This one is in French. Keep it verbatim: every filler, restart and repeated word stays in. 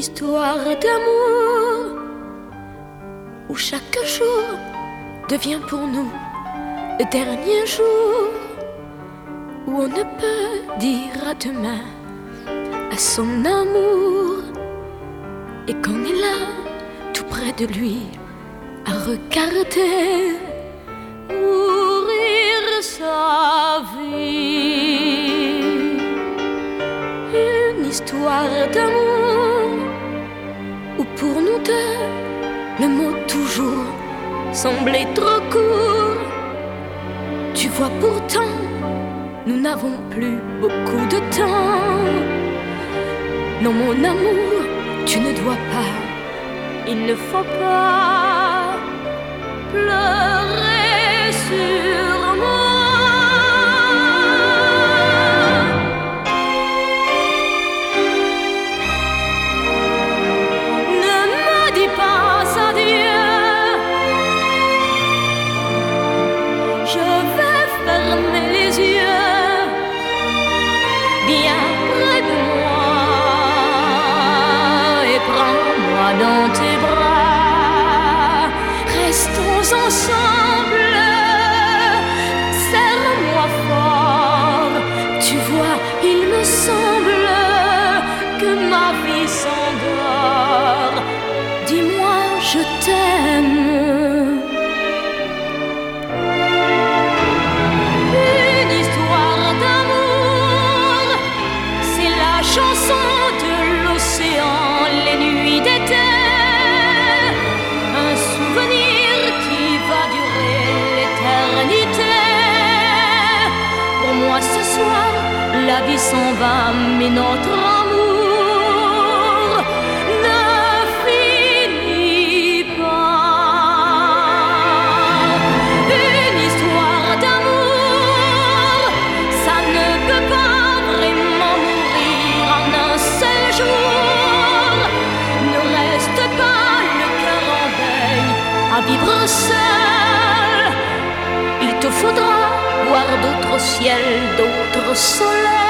histoire d'amour où chaque jour devient pour nous le dernier jour, où on ne peut dire à demain à son amour, et qu'on est là tout près de lui à regarder mourir sa vie. Une histoire d'amour où pour nous deux le mot toujours semblait trop court. Tu vois pourtant nous n'avons plus beaucoup de temps. Non mon amour, tu ne dois pas, il ne faut pas pleurer sur moi. Ne me dis pas adieu, je vais fermer les yeux bien près de moi et prends-moi dans tes bras. Restons ensemble, serre-moi fort. Tu vois, il me semble que ma vie s'endort. Dis-moi, je t'aime. Une histoire d'amour, c'est la chanson de l'océan, les nuits d'été. Un souvenir qui va durer l'éternité. Pour moi ce soir, la vie s'en va, mais notre amour ne finit pas. Une histoire d'amour, ça ne peut pas vraiment mourir en un seul jour. Ne reste pas le cœur en deuil à vivre seul. Il te faudra voir d'autres ciels, d'autres soleils.